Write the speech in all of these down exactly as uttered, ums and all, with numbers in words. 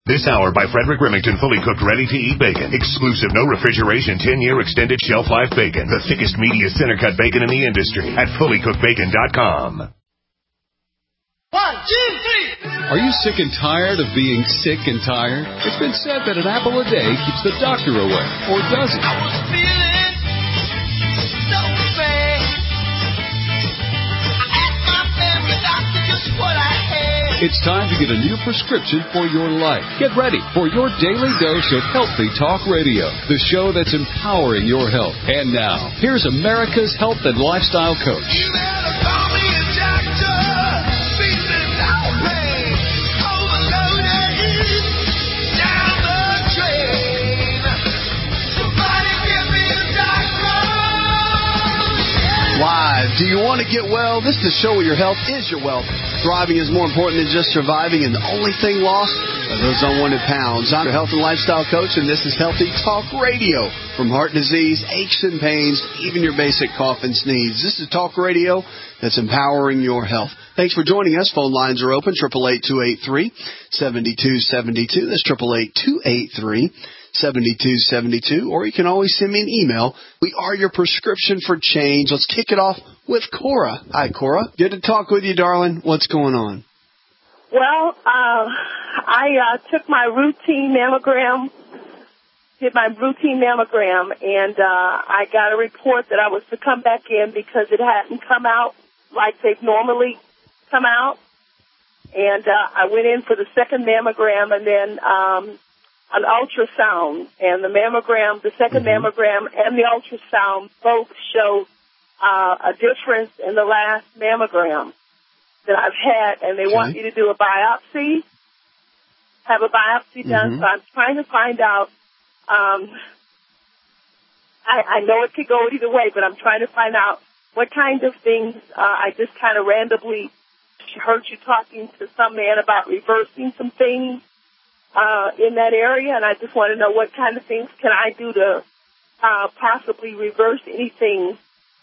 This hour by Frederick Remington, fully cooked, ready-to-eat bacon. Exclusive, no refrigeration, ten-year extended shelf life bacon. The thickest, meatiest center-cut bacon in the industry at fully cooked bacon dot com. One, two, three. Are you sick and tired of being sick and tired? It's been said that an apple a day keeps the doctor away, or does it? I was feeling so bad. I asked my family doctor just what I had. It's time to get a new prescription for your life. Get ready for your daily dose of Healthy Talk Radio, the show that's empowering your health. And now, here's America's health and lifestyle coach. You better call me a doctor. Feeling lonely, overloaded, down the drain. Somebody give me a doctor. Live. Do you want to get well? This is the show where your health is your wealth. Thriving is more important than just surviving, and the only thing lost are those unwanted pounds. I'm your health and lifestyle coach, and this is Healthy Talk Radio. From heart disease, aches and pains, even your basic cough and sneeze. This is Talk Radio that's empowering your health. Thanks for joining us. Phone lines are open, eight eight eight, two eight three, seven two seven two. That's eight eight eight, two eight three, seven two seven two. Or you can always send me an email. We are your prescription for change. Let's kick it off with Cora. Hi, Cora. Good to talk with you, darling. What's going on? Well, uh, I uh, took my routine mammogram, did my routine mammogram, and uh, I got a report that I was to come back in because it hadn't come out like they've normally come out. And uh, I went in for the second mammogram and then um, an ultrasound. And the mammogram, the second mm-hmm. mammogram and the ultrasound both showed Uh, a difference in the last mammogram that I've had, and they okay. want me to do a biopsy, have a biopsy done, mm-hmm. so I'm trying to find out, um, I, I know it could go either way, but I'm trying to find out what kind of things, uh, I just kind of randomly heard you talking to some man about reversing some things, uh, in that area, and I just want to know what kind of things can I do to, uh, possibly reverse anything.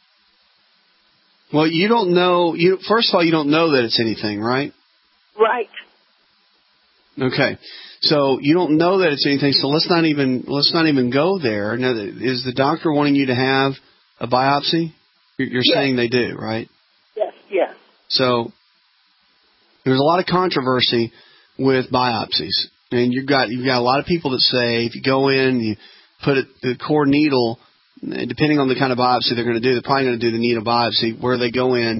Well, you don't know, you, first of all, you don't know that it's anything, right? Right. Okay. So you don't know that it's anything, so let's not even, let's not even go there. Now, is the doctor wanting you to have a biopsy? You're, you're yes. saying they do, right? Yes, yes. So there's a lot of controversy with biopsies. And you've got, you've got a lot of people that say if you go in, you put it, the core needle, depending on the kind of biopsy they're going to do, they're probably going to do the needle biopsy where they go in.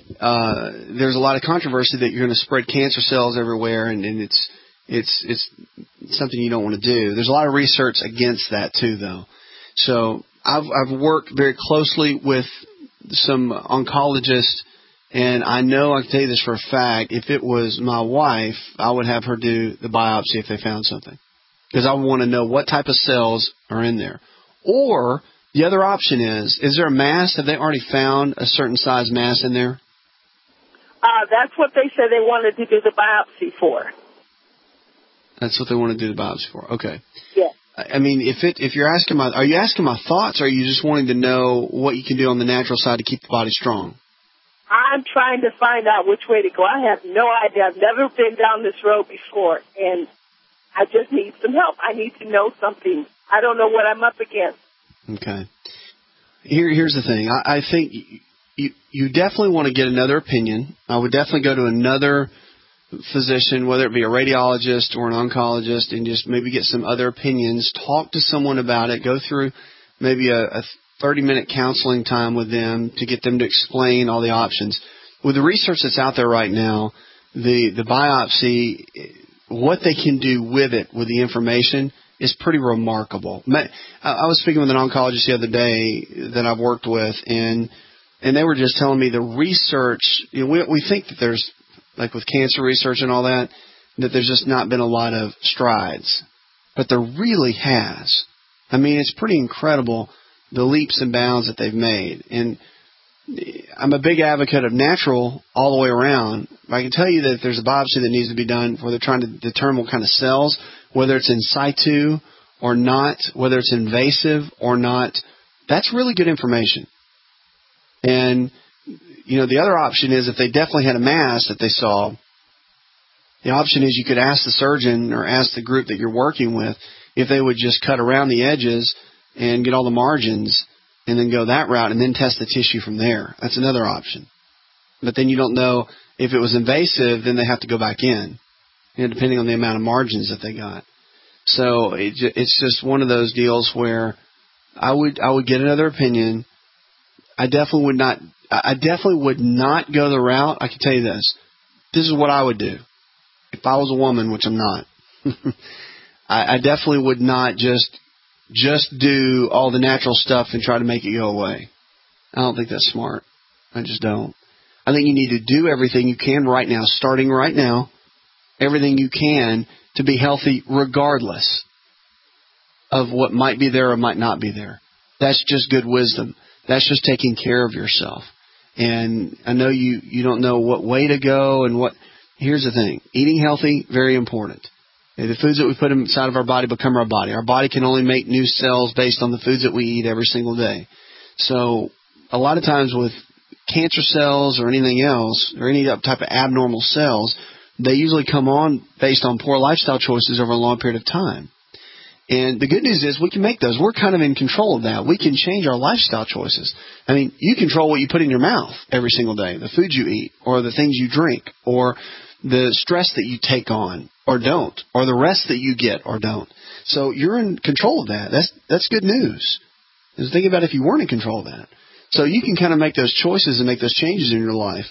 Uh, there's a lot of controversy that you're going to spread cancer cells everywhere, and, and it's it's it's something you don't want to do. There's a lot of research against that too, though. So I've I've worked very closely with some oncologists, and I know I can tell you this for a fact. If it was my wife, I would have her do the biopsy if they found something, because I want to know what type of cells are in there. Or the other option is, is there a mass? Have they already found a certain size mass in there? Uh, that's what they said they wanted to do the biopsy for. That's what they want to do the biopsy for. Okay. Yeah. I mean, if it if you're asking my, are you asking my thoughts, or are you just wanting to know what you can do on the natural side to keep the body strong? I'm trying to find out which way to go. I have no idea. I've never been down this road before, and I just need some help. I need to know something. I don't know what I'm up against. Okay. Here, here's the thing. I, I think you, you definitely want to get another opinion. I would definitely go to another physician, whether it be a radiologist or an oncologist, and just maybe get some other opinions. Talk to someone about it. Go through maybe a, a thirty-minute counseling time with them to get them to explain all the options. With the research that's out there right now, the, the biopsy, what they can do with it, with the information, is pretty remarkable. I was speaking with an oncologist the other day that I've worked with, and and they were just telling me the research, you know, we, we think that there's, like with cancer research and all that, that there's just not been a lot of strides. But there really has. I mean, it's pretty incredible, the leaps and bounds that they've made. And I'm a big advocate of natural all the way around. I can tell you that if there's a biopsy that needs to be done where they're trying to determine what kind of cells, whether it's in situ or not, whether it's invasive or not, that's really good information. And, you know, the other option is if they definitely had a mass that they saw, The option is you could ask the surgeon or ask the group that you're working with if they would just cut around the edges and get all the margins and then go that route and then test the tissue from there. That's another option. But then you don't know if it was invasive, then they have to go back in, you know, depending on the amount of margins that they got. So it, it's just one of those deals where I would I would get another opinion. I definitely would not I definitely would not go the route. I can tell you this. This is what I would do. If I was a woman, which I'm not, I, I definitely would not just just do all the natural stuff and try to make it go away. I don't think that's smart. I just don't. I think you need to do everything you can right now, starting right now, everything you can to be healthy regardless of what might be there or might not be there. That's just good wisdom. That's just taking care of yourself. And I know you, you don't know what way to go and what... Here's the thing. Eating healthy, very important. The foods that we put inside of our body become our body. Our body can only make new cells based on the foods that we eat every single day. So a lot of times with cancer cells or anything else, or any type of abnormal cells, they usually come on based on poor lifestyle choices over a long period of time. And the good news is we can make those. We're kind of in control of that. We can change our lifestyle choices. I mean, you control what you put in your mouth every single day, the foods you eat, or the things you drink, or the stress that you take on or don't, or the rest that you get or don't. So you're in control of that. That's that's good news. Just think about if you weren't in control of that. So you can kind of make those choices and make those changes in your life.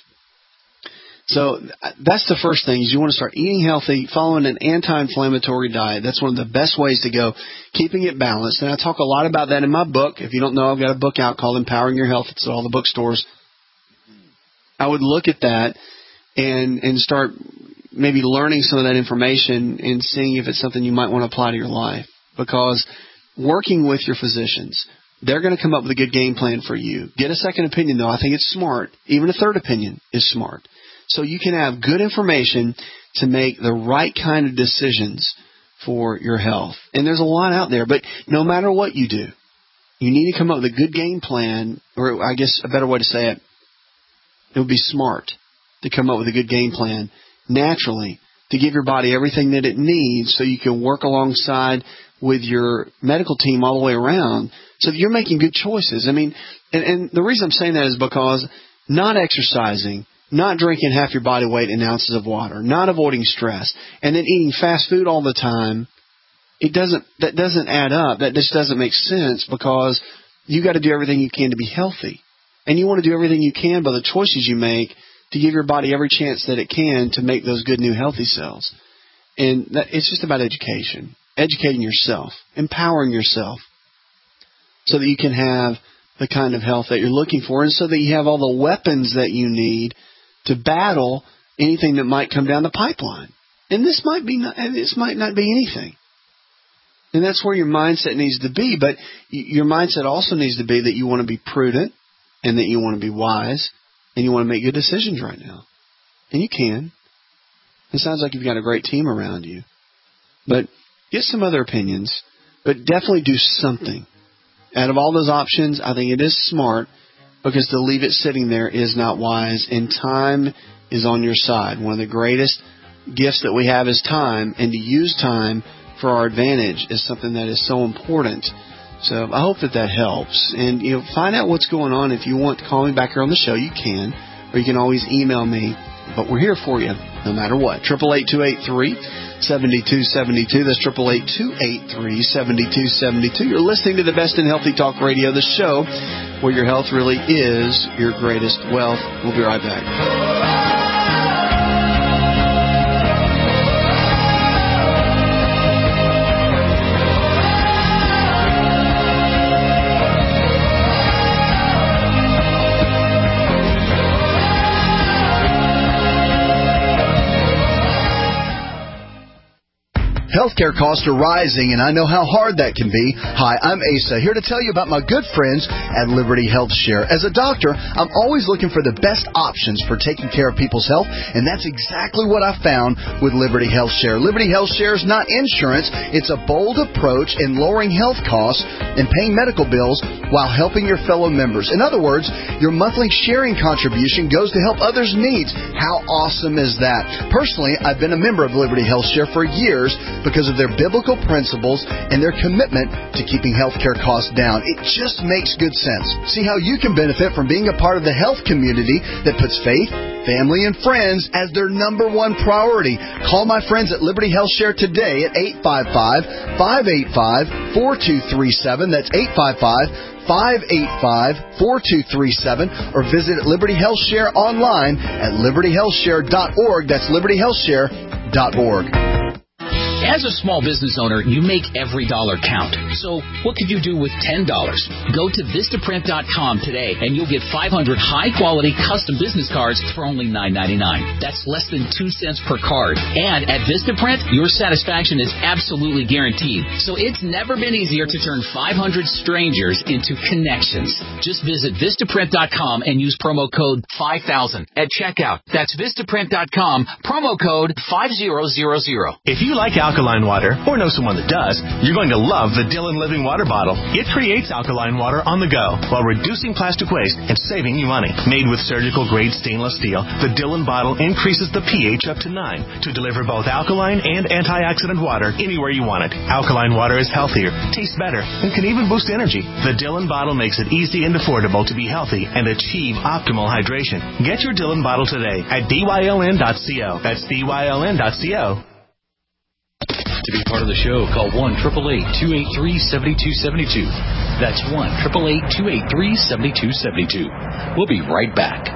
So that's the first thing, is you want to start eating healthy, following an anti-inflammatory diet. That's one of the best ways to go, keeping it balanced. And I talk a lot about that in my book. If you don't know, I've got a book out called Empowering Your Health. It's at all the bookstores. I would look at that and and start maybe learning some of that information and seeing if it's something you might want to apply to your life. Because working with your physicians, they're going to come up with a good game plan for you. Get a second opinion, though. I think it's smart. Even a third opinion is smart. So you can have good information to make the right kind of decisions for your health. And there's a lot out there. But no matter what you do, you need to come up with a good game plan, or I guess a better way to say it, it would be smart to come up with a good game plan naturally to give your body everything that it needs so you can work alongside with your medical team all the way around so that you're making good choices. I mean, and, and the reason I'm saying that is because not exercising, not drinking half your body weight in ounces of water, not avoiding stress, and then eating fast food all the time, it doesn't, that doesn't add up. That just doesn't make sense, because you got to do everything you can to be healthy. And you want to do everything you can by the choices you make to give your body every chance that it can to make those good new healthy cells. And that, it's just about education, educating yourself, empowering yourself so that you can have the kind of health that you're looking for, and so that you have all the weapons that you need to battle anything that might come down the pipeline. And this might be not, this might not be anything. And that's where your mindset needs to be. But your mindset also needs to be that you want to be prudent and that you want to be wise and you want to make good decisions right now. And you can. It sounds like you've got a great team around you. But get some other opinions, but definitely do something. Out of all those options, I think it is smart, because to leave it sitting there is not wise, and time is on your side. One of the greatest gifts that we have is time, and to use time for our advantage is something that is so important. So I hope that that helps. And, you know, find out what's going on. If you want to call me back here on the show, you can, or you can always email me. But we're here for you no matter what. eight eight eight, two eight three, seven two seven two. That's eight eight eight, two eight three, seven two seven two. You're listening to the Best in Healthy Talk Radio, the show where your health really is your greatest wealth. We'll be right back. Healthcare costs are rising, and I know how hard that can be. Hi, I'm Asa, here to tell you about my good friends at Liberty Health Share. As a doctor, I'm always looking for the best options for taking care of people's health, and that's exactly what I found with Liberty Health Share. Liberty Health Share is not insurance. It's a bold approach in lowering health costs and paying medical bills while helping your fellow members. In other words, your monthly sharing contribution goes to help others' needs. How awesome is that? Personally, I've been a member of Liberty Health Share for years because of their biblical principles and their commitment to keeping healthcare costs down. It just makes good sense. See how you can benefit from being a part of the health community that puts faith, family, and friends as their number one priority. Call my friends at Liberty Health Share today at eight five five, five eight five, four two three seven. That's eight five five, five eight five, four two three seven, or visit Liberty Health Share online at liberty health share dot org. That's liberty health share dot org. As a small business owner, you make every dollar count. So what could you do with ten dollars? Go to Vistaprint dot com today, and you'll get five hundred high-quality custom business cards for only nine ninety-nine. That's less than two cents per card. And at Vistaprint, your satisfaction is absolutely guaranteed. So it's never been easier to turn five hundred strangers into connections. Just visit Vistaprint dot com and use promo code five thousand at checkout. That's Vistaprint dot com, promo code five thousand. If you like alkaline water, or know someone that does, you're going to love the Dillon Living Water Bottle. It creates alkaline water on the go while reducing plastic waste and saving you money. Made with surgical-grade stainless steel, the Dillon bottle increases the pH up to nine to deliver both alkaline and antioxidant water anywhere you want it. Alkaline water is healthier, tastes better, and can even boost energy. The Dillon bottle makes it easy and affordable to be healthy and achieve optimal hydration. Get your Dillon bottle today at D Y L N dot co. That's D Y L N dot co. To be part of the show, call one eight eight eight, two eight three, seven two seven two. That's one eight eight eight, two eight three, seven two seven two. We'll be right back.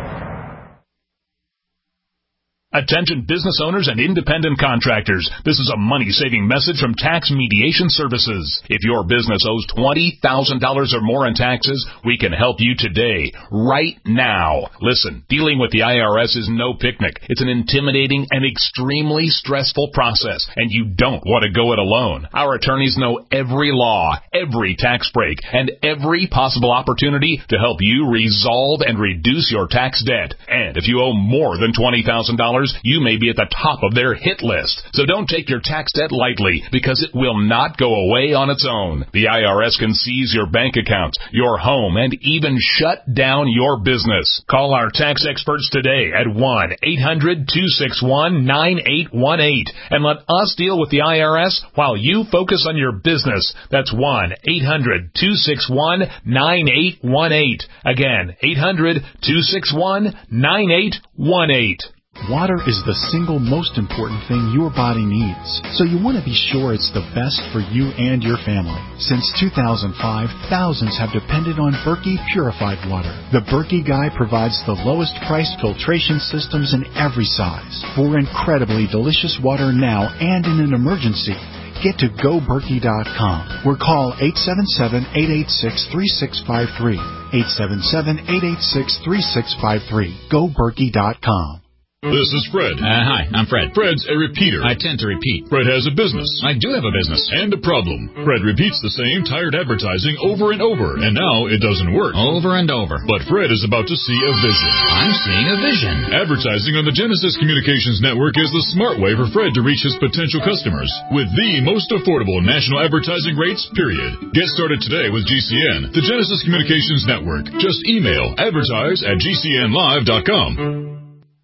Attention business owners and independent contractors. This is a money-saving message from Tax Mediation Services. If your business owes twenty thousand dollars or more in taxes, we can help you today, right now. Listen, dealing with the I R S is no picnic. It's an intimidating and extremely stressful process, and you don't want to go it alone. Our attorneys know every law, every tax break, and every possible opportunity to help you resolve and reduce your tax debt. And if you owe more than twenty thousand dollars, you may be at the top of their hit list. So don't take your tax debt lightly, because it will not go away on its own. The I R S can seize your bank accounts, your home, and even shut down your business. Call our tax experts today at one eight hundred, two six one, nine eight one eight and let us deal with the I R S while you focus on your business. That's one eight hundred, two six one, nine eight one eight. Again, eight hundred, two six one, nine eight one eight. Water is the single most important thing your body needs, so you want to be sure it's the best for you and your family. Since two thousand five, thousands have depended on Berkey purified water. The Berkey Guy provides the lowest priced filtration systems in every size for incredibly delicious water now and in an emergency. Get to go berkey dot com or call eight seven seven, eight eight six, three six five three. eight seven seven, eight eight six, three six five three. go berkey dot com. This is Fred. Uh, hi, I'm Fred. Fred's a repeater. I tend to repeat. Fred has a business. I do have a business. And a problem. Fred repeats the same tired advertising over and over, and now it doesn't work. Over and over. But Fred is about to see a vision. I'm seeing a vision. Advertising on the Genesis Communications Network is the smart way for Fred to reach his potential customers with the most affordable national advertising rates, period. Get started today with G C N, the Genesis Communications Network. Just email advertise at g c n live dot com.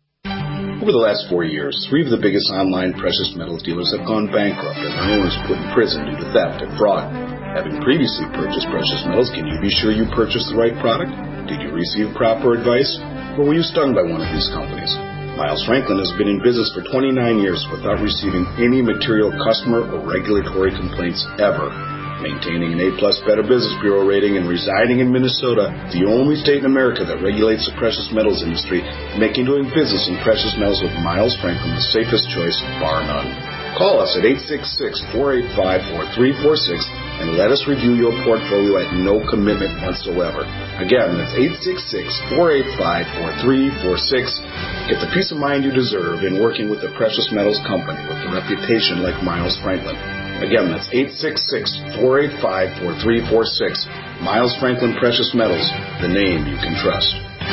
Over the last four years, three of the biggest online precious metals dealers have gone bankrupt and their owners put in prison due to theft and fraud. Having previously purchased precious metals, can you be sure you purchased the right product? Did you receive proper advice? Or were you stung by one of these companies? Miles Franklin has been in business for twenty-nine years without receiving any material customer or regulatory complaints ever. Maintaining an A-plus Better Business Bureau rating and residing in Minnesota, the only state in America that regulates the precious metals industry, making doing business in precious metals with Miles Franklin the safest choice, bar none. Call us at eight six six, four eight five, four three four six and let us review your portfolio at no commitment whatsoever. Again, that's eight six six, four eight five, four three four six. Get the peace of mind you deserve in working with a precious metals company with a reputation like Miles Franklin. Again, that's eight six six, four eight five, four three four six. Miles Franklin Precious Metals, the name you can trust.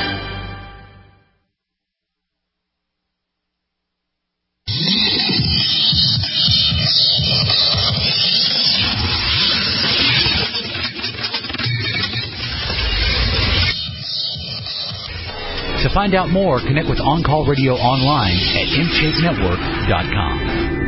To find out more, connect with On Call Radio online at m shape network dot com.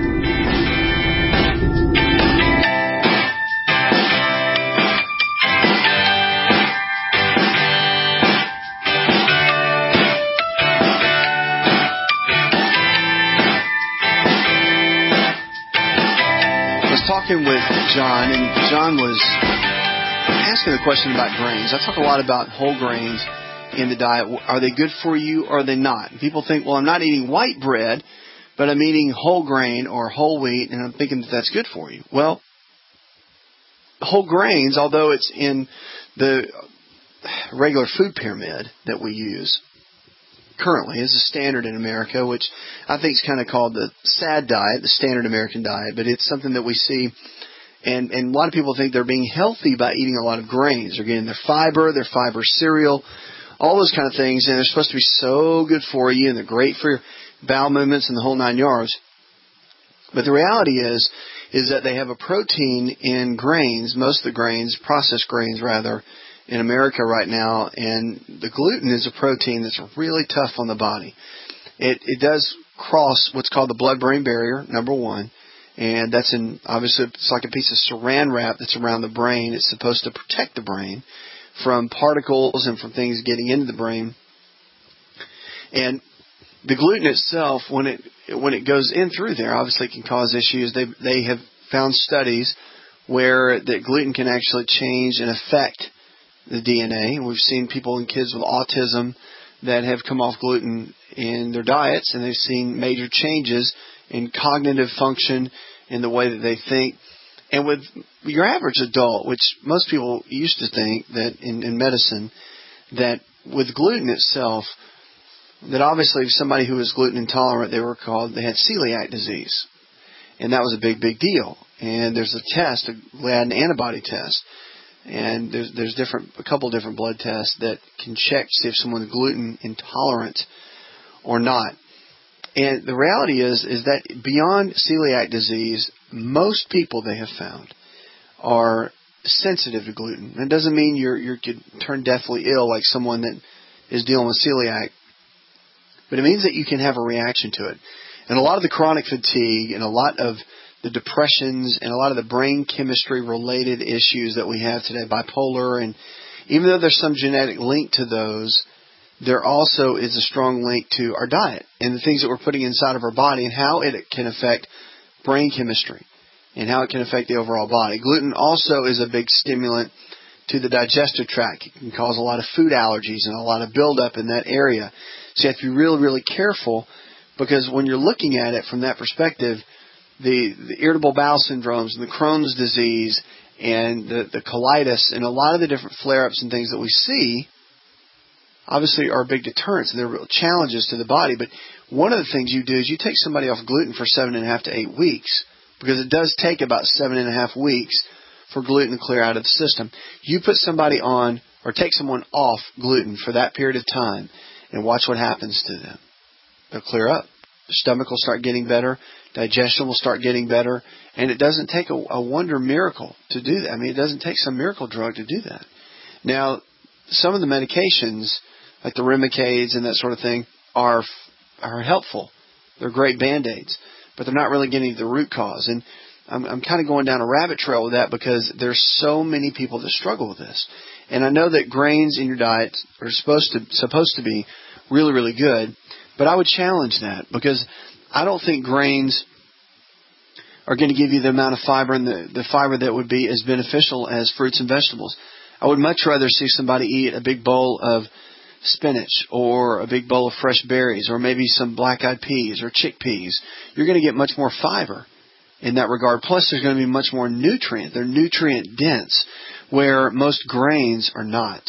I was talking with John, and John was asking the question about grains. I talk a lot about whole grains in the diet. Are they good for you or are they not? People think, well, I'm not eating white bread, but I'm eating whole grain or whole wheat, and I'm thinking that that's good for you. Well, whole grains, although it's in the regular food pyramid that we use currently, is a standard in America, which I think is kind of called the SAD diet, the standard American diet, but it's something that we see. And, and a lot of people think they're being healthy by eating a lot of grains. They're getting their fiber, their fiber cereal, all those kind of things, and they're supposed to be so good for you, and they're great for your bowel movements and the whole nine yards. But the reality is, is that they have a protein in grains, most of the grains, processed grains rather, in America right now, and the gluten is a protein that's really tough on the body. It, it does cross what's called the blood-brain barrier, number one, and that's in, obviously, it's like a piece of saran wrap that's around the brain. It's supposed to protect the brain from particles and from things getting into the brain. And the gluten itself, when it when it goes in through there, obviously it can cause issues. They they have found studies where that gluten can actually change and affect the D N A. We've seen people and kids with autism that have come off gluten in their diets, and they've seen major changes in cognitive function, in the way that they think. And with your average adult, which most people used to think that in, in medicine, that with gluten itself, that obviously if somebody who was gluten intolerant, they were called, they had celiac disease. And that was a big, big deal. And there's a test, we had an antibody test. And there's there's different a couple different blood tests that can check to see if someone's gluten intolerant or not. And the reality is is that beyond celiac disease, most people they have found are sensitive to gluten. That doesn't mean you're you could turn deathly ill like someone that is dealing with celiac, but it means that you can have a reaction to it. And a lot of the chronic fatigue and a lot of the depressions and a lot of the brain chemistry related issues that we have today, bipolar, and even though there's some genetic link to those, there also is a strong link to our diet and the things that we're putting inside of our body and how it can affect brain chemistry and how it can affect the overall body. Gluten also is a big stimulant to the digestive tract. It can cause a lot of food allergies and a lot of buildup in that area. So you have to be really, really careful, because when you're looking at it from that perspective, the, the irritable bowel syndromes and the Crohn's disease and the, the colitis and a lot of the different flare-ups and things that we see obviously are big deterrents, and they're real challenges to the body. But one of the things you do is you take somebody off gluten for seven and a half to eight weeks, because it does take about seven and a half weeks for gluten to clear out of the system. You put somebody on or take someone off gluten for that period of time and watch what happens to them. They'll clear up. The stomach will start getting better. Digestion will start getting better. And it doesn't take a, a wonder miracle to do that. I mean, it doesn't take some miracle drug to do that. Now, some of the medications, like the Remicades and that sort of thing, are are helpful. They're great Band-Aids, but they're not really getting to the root cause. And I'm, I'm kind of going down a rabbit trail with that, because there's so many people that struggle with this. And I know that grains in your diet are supposed to supposed to be really, really good, but I would challenge that, because I don't think grains are going to give you the amount of fiber and the, the fiber that would be as beneficial as fruits and vegetables. I would much rather see somebody eat a big bowl of spinach or a big bowl of fresh berries or maybe some black-eyed peas or chickpeas. You're going to get much more fiber in that regard. Plus, there's going to be much more nutrient. They're nutrient dense, where most grains are not.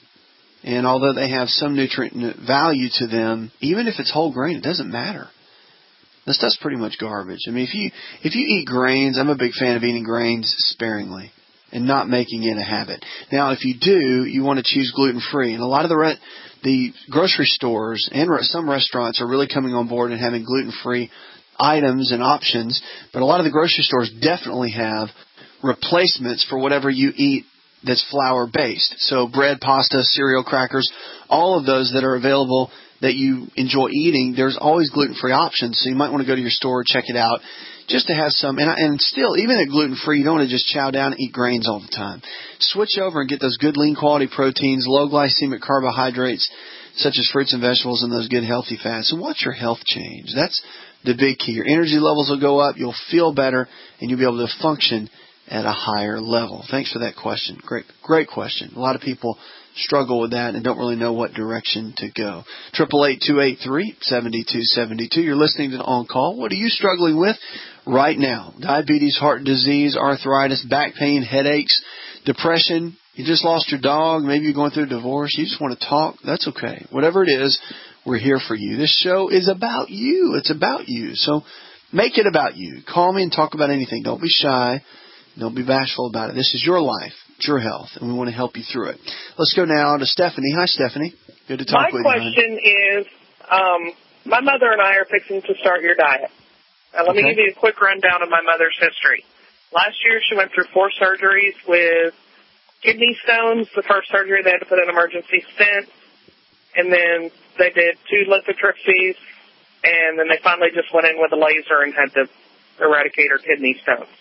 And although they have some nutrient value to them, even if it's whole grain, it doesn't matter. This stuff's pretty much garbage. I mean, if you if you eat grains, I'm a big fan of eating grains sparingly and not making it a habit. Now, if you do, you want to choose gluten-free. And a lot of the re- the grocery stores and re- some restaurants are really coming on board and having gluten-free items and options. But a lot of the grocery stores definitely have replacements for whatever you eat that's flour-based. So bread, pasta, cereal, crackers, all of those that are available that you enjoy eating, there's always gluten-free options. So you might want to go to your store, check it out, just to have some. And, and still, even at gluten-free, you don't want to just chow down and eat grains all the time. Switch over and get those good lean quality proteins, low glycemic carbohydrates, such as fruits and vegetables, and those good healthy fats. And watch your health change. That's the big key. Your energy levels will go up, you'll feel better, and you'll be able to function at a higher level. Thanks for that question. Great, great question. A lot of people struggle with that and don't really know what direction to go. Triple eight two eight three seven two seven two. You're listening to On Call. What are you struggling with right now? Diabetes, heart disease, arthritis, back pain, headaches, depression. You just lost your dog. Maybe you're going through a divorce. You just want to talk. That's okay. Whatever it is, we're here for you. This show is about you. It's about you. So make it about you. Call me and talk about anything. Don't be shy. Don't be bashful about it. This is your life. It's your health, and we want to help you through it. Let's go now to Stephanie. Hi, Stephanie. Good to talk my with you. My question is, um, my mother and I are fixing to start your diet. Now, let okay. me give you a quick rundown of my mother's history. Last year, she went through four surgeries with kidney stones. The first surgery, they had to put an emergency stent, and then they did two lithotripsies, and then they finally just went in with a laser and had to eradicate her kidney stones.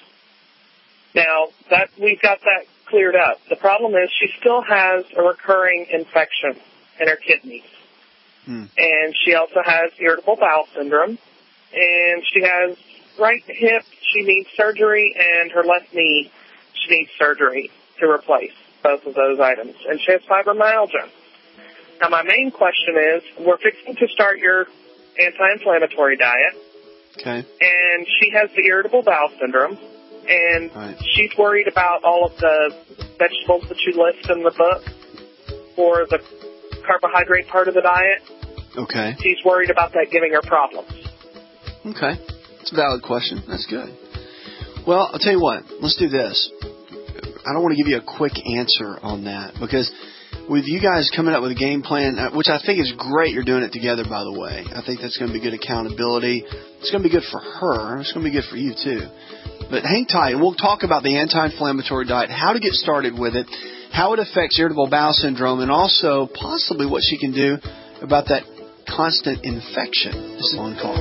Now, that we've got that cleared up. The problem is she still has a recurring infection in her kidneys. Hmm. And she also has irritable bowel syndrome. And she has right hip, she needs surgery, and her left knee, she needs surgery to replace both of those items. And she has fibromyalgia. Now, my main question is, we're fixing to start your anti-inflammatory diet. Okay. And she has the irritable bowel syndrome. And right. she's worried about all of the vegetables that you list in the book for the carbohydrate part of the diet. Okay. She's worried about that giving her problems. Okay. It's a valid question. That's good. Well, I'll tell you what. Let's do this. I don't want to give you a quick answer on that because with you guys coming up with a game plan, which I think is great you're doing it together, by the way. I think that's going to be good accountability. It's going to be good for her. It's going to be good for you, too. But hang tight, and we'll talk about the anti-inflammatory diet, how to get started with it, how it affects irritable bowel syndrome, and also possibly what she can do about that constant infection. This is On Call.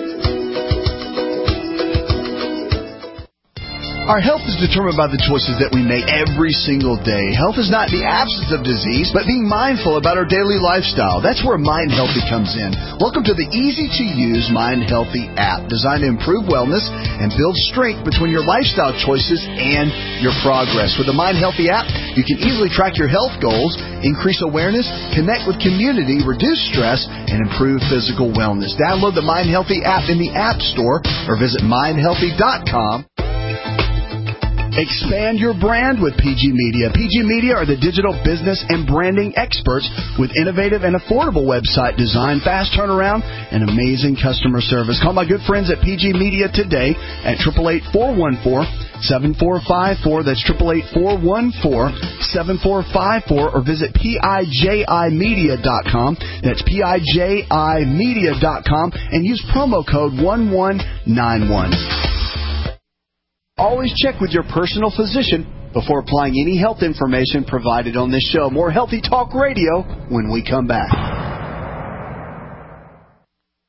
Our health is determined by the choices that we make every single day. Health is not the absence of disease, but being mindful about our daily lifestyle. That's where Mind Healthy comes in. Welcome to the easy-to-use Mind Healthy app, designed to improve wellness and build strength between your lifestyle choices and your progress. With the Mind Healthy app, you can easily track your health goals, increase awareness, connect with community, reduce stress, and improve physical wellness. Download the Mind Healthy app in the App Store or visit mind healthy dot com. Expand your brand with P G Media. P G Media are the digital business and branding experts with innovative and affordable website design, fast turnaround, and amazing customer service. Call my good friends at P G Media today at eight eight eight, four one four, seven four five four. That's eight eight eight, four one four, seven four five four. Or visit P I J I media dot com. That's P I J I media dot com and use promo code one one nine one. Always check with your personal physician before applying any health information provided on this show. More Healthy Talk Radio when we come back.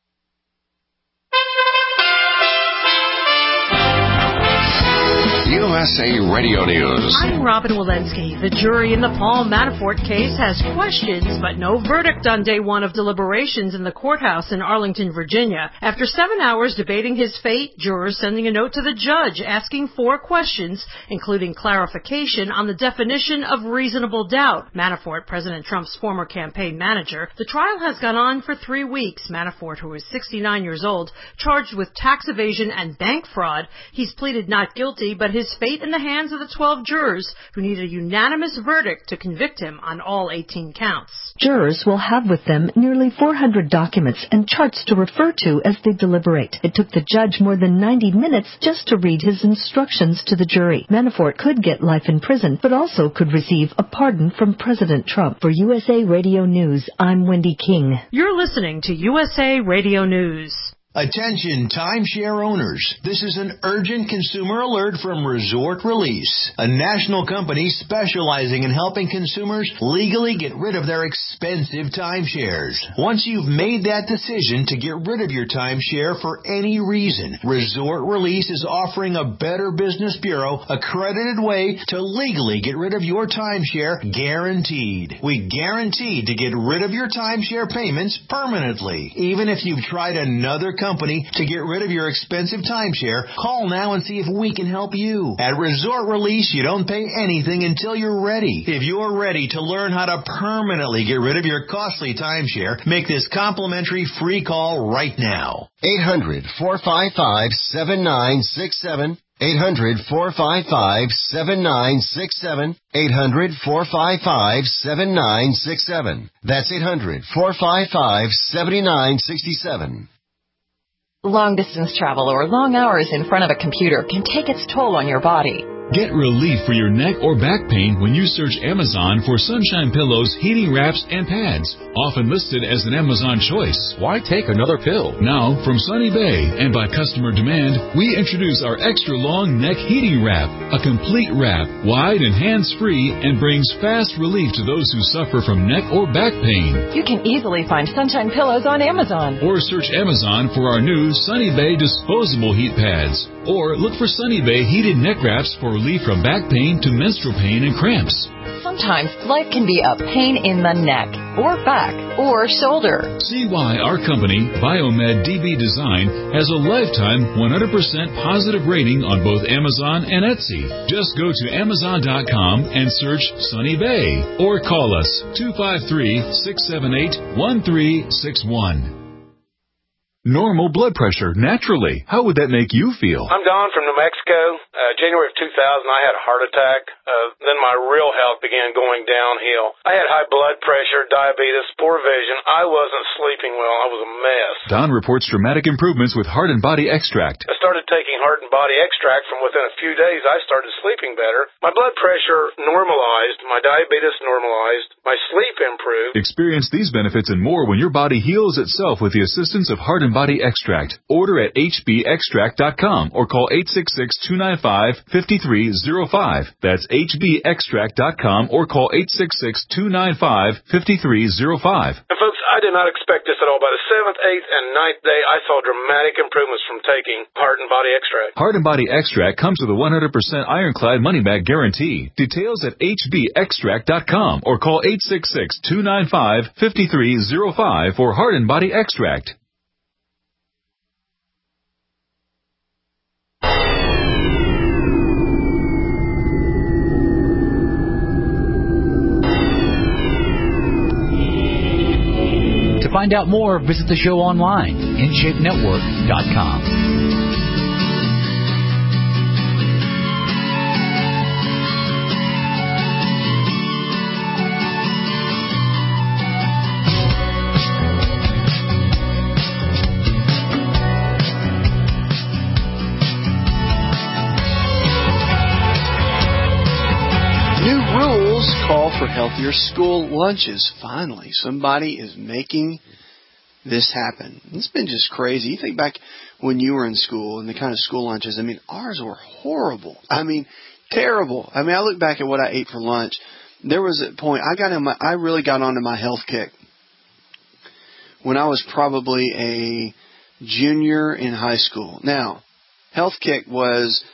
You know S A Radio News. I'm Robin Walensky. The jury in the Paul Manafort case has questions, but no verdict on day one of deliberations in the courthouse in Arlington, Virginia. After seven hours debating his fate, jurors sending a note to the judge asking four questions, including clarification on the definition of reasonable doubt. Manafort, President Trump's former campaign manager. The trial has gone on for three weeks. Manafort, who is sixty-nine years old, charged with tax evasion and bank fraud. He's pleaded not guilty, but his fate in the hands of the twelve jurors who need a unanimous verdict to convict him on all eighteen counts. Jurors will have with them nearly four hundred documents and charts to refer to as they deliberate. It took the judge more than ninety minutes just to read his instructions to the jury. Manafort could get life in prison, but also could receive a pardon from President Trump. For U S A Radio News, I'm Wendy King. You're listening to U S A Radio News. Attention timeshare owners. This is an urgent consumer alert from Resort Release, a national company specializing in helping consumers legally get rid of their expensive timeshares. Once you've made that decision to get rid of your timeshare for any reason, Resort Release is offering a Better Business Bureau accredited way to legally get rid of your timeshare, guaranteed. We guarantee to get rid of your timeshare payments permanently. Even if you've tried another company to get rid of your expensive timeshare, call now and see if we can help you. At Resort Release, you don't pay anything until you're ready. If you're ready to learn how to permanently get rid of your costly timeshare, make this complimentary free call right now. eight hundred, four five five, seven nine six seven. eight hundred, four five five, seven nine six seven. eight hundred, four five five, seven nine six seven. That's eight hundred, four five five, seven nine six seven. Long-distance travel or long hours in front of a computer can take its toll on your body. Get relief for your neck or back pain when you search Amazon for Sunshine Pillows, heating wraps, and pads. Often listed as an Amazon choice. Why take another pill? Now, from Sunny Bay and by customer demand, we introduce our extra long neck heating wrap. A complete wrap, wide and hands-free, and brings fast relief to those who suffer from neck or back pain. You can easily find Sunshine Pillows on Amazon. Or search Amazon for our new Sunny Bay disposable heat pads. Or look for Sunny Bay heated neck wraps for relief from back pain to menstrual pain and cramps. Sometimes life can be a pain in the neck, or back, or shoulder. See why our company, Biomed D B Design, has a lifetime one hundred percent positive rating on both Amazon and Etsy. Just go to Amazon dot com and search Sunny Bay, or call us two five three, six seven eight, one three six one. Normal blood pressure, naturally. How would that make you feel? I'm Don from New Mexico. Uh, January of two thousand, I had a heart attack. Uh, then my real health began going downhill. I had high blood pressure, diabetes, poor vision. I wasn't sleeping well. I was a mess. Don reports dramatic improvements with Heart and Body Extract. I started taking Heart and Body Extract. From within a few days, I started sleeping better. My blood pressure normalized. My diabetes normalized. My sleep improved. Experience these benefits and more when your body heals itself with the assistance of Heart and Body Extract. Order at H B extract dot com or call eight six six, two nine five, five three zero five. That's H B extract dot com or call eight six six, two nine five, five three zero five. And folks, I did not expect this at all. By the seventh, eighth, and ninth day, I saw dramatic improvements from taking Heart and Body Extract. Heart and Body Extract comes with a one hundred percent ironclad money-back guarantee. Details at H B extract dot com or call eight six six, two nine five, five three zero five for Heart and Body Extract. To find out more, visit the show online, in shape network dot com. Call for healthier school lunches. Finally, somebody is making this happen. It's been just crazy. You think back when you were in school and the kind of school lunches, I mean, ours were horrible. I mean, terrible. I mean, I look back at what I ate for lunch. There was a point, I got in my, I really got onto my health kick when I was probably a junior in high school. Now, health kick was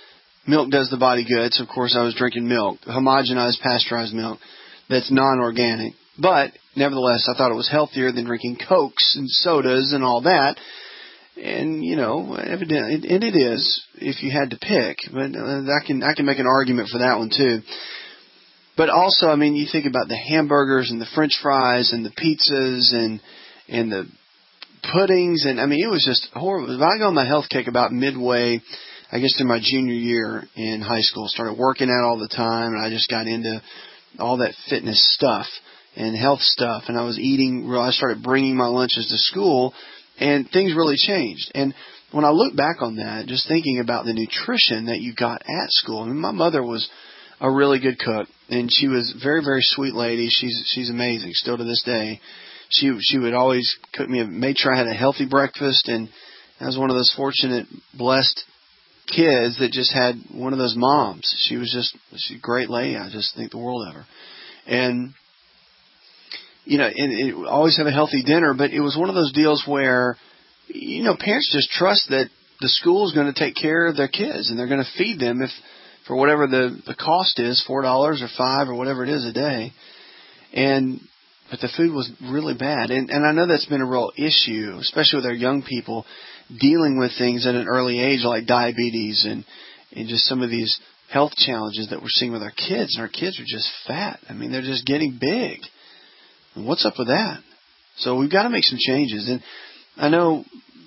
milk does the body good. So, of course, I was drinking milk, homogenized, pasteurized milk that's non-organic. But, nevertheless, I thought it was healthier than drinking Cokes and sodas and all that. And, you know, evidently, and it is, if you had to pick. But uh, I can I can make an argument for that one, too. But also, I mean, you think about the hamburgers and the French fries and the pizzas and and the puddings. And, I mean, it was just horrible. I got on my health kick about midway, I guess, in my junior year in high school. Started working out all the time, and I just got into all that fitness stuff and health stuff. And I was eating, I started bringing my lunches to school. And things really changed. And when I look back on that, just thinking about the nutrition that you got at school, I mean, my mother was a really good cook, and she was a very, very sweet lady. She's she's amazing, still to this day. She she would always cook me, made sure I had a healthy breakfast, and I was one of those fortunate, blessed kids that just had one of those moms. She was just she's a great lady. I just think the world of her. And You know, and it, always have a healthy dinner, but it was one of those deals where, you know, parents just trust that the school is going to take care of their kids and they're going to feed them if, for whatever the, the cost is, four dollars or five or whatever it is a day. And, but the food was really bad. And, and I know that's been a real issue, especially with our young people dealing with things at an early age like diabetes and, and just some of these health challenges that we're seeing with our kids. And our kids are just fat. I mean, they're just getting big. What's up with that? So we've got to make some changes. And I know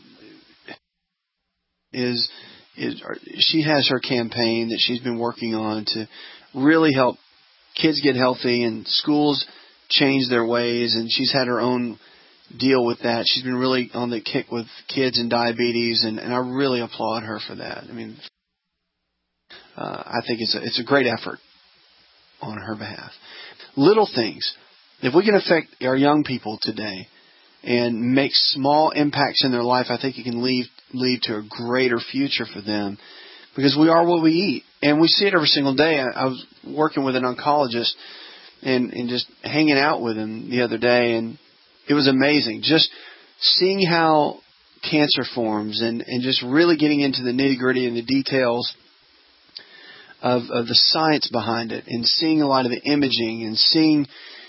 is is she has her campaign that she's been working on to really help kids get healthy and schools change their ways. And she's had her own deal with that. She's been really on the kick with kids and diabetes, and, and I really applaud her for that. I mean, uh, I think it's a, it's a great effort on her behalf. Little things. If we can affect our young people today and make small impacts in their life, I think it can lead, lead to a greater future for them, because we are what we eat. And we see it every single day. I, I was working with an oncologist and, and just hanging out with him the other day, and it was amazing. Just seeing how cancer forms and, and just really getting into the nitty-gritty and the details of, of the science behind it, and seeing a lot of the imaging and seeing